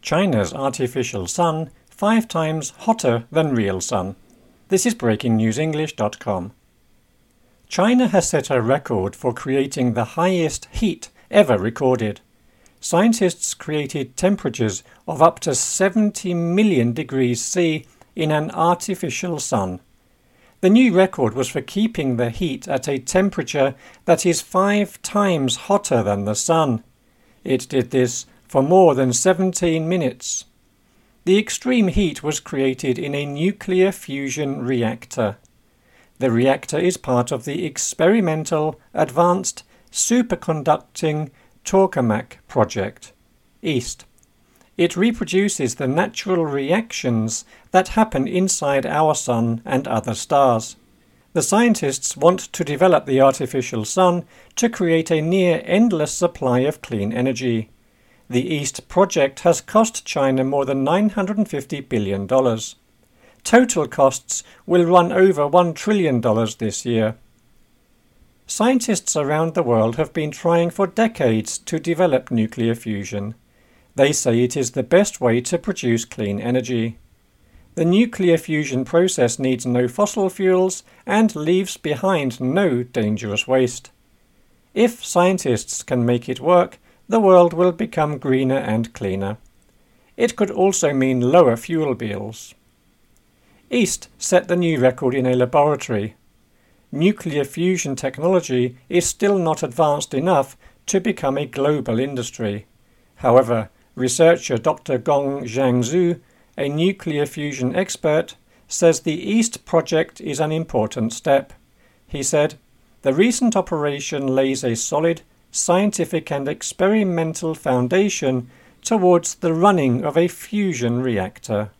China's artificial sun 5 times hotter than real sun. This is breakingnewsenglish.com. China has set a record for creating the highest heat ever recorded. Scientists created temperatures of up to 70 million degrees C in an artificial sun. The new record was for keeping the heat at a temperature that is 5 times hotter than the sun. It did this for more than 17 minutes. The extreme heat was created in a nuclear fusion reactor. The reactor is part of the experimental Advanced Superconducting Tokamak project, EAST. It reproduces the natural reactions that happen inside our sun and other stars. The scientists want to develop the artificial sun to create a near-endless supply of clean energy. The EAST project has cost China more than $950 billion. Total costs will run over $1 trillion this year. Scientists around the world have been trying for decades to develop nuclear fusion. They say it is the best way to produce clean energy. The nuclear fusion process needs no fossil fuels and leaves behind no dangerous waste. If scientists can make it work, the world will become greener and cleaner. It could also mean lower fuel bills. EAST set the new record in a laboratory. Nuclear fusion technology is still not advanced enough to become a global industry. However, researcher Dr. Gong Zhangzhu, a nuclear fusion expert, says the EAST project is an important step. He said, "The recent operation lays a solid, scientific and experimental foundation towards the running of a fusion reactor."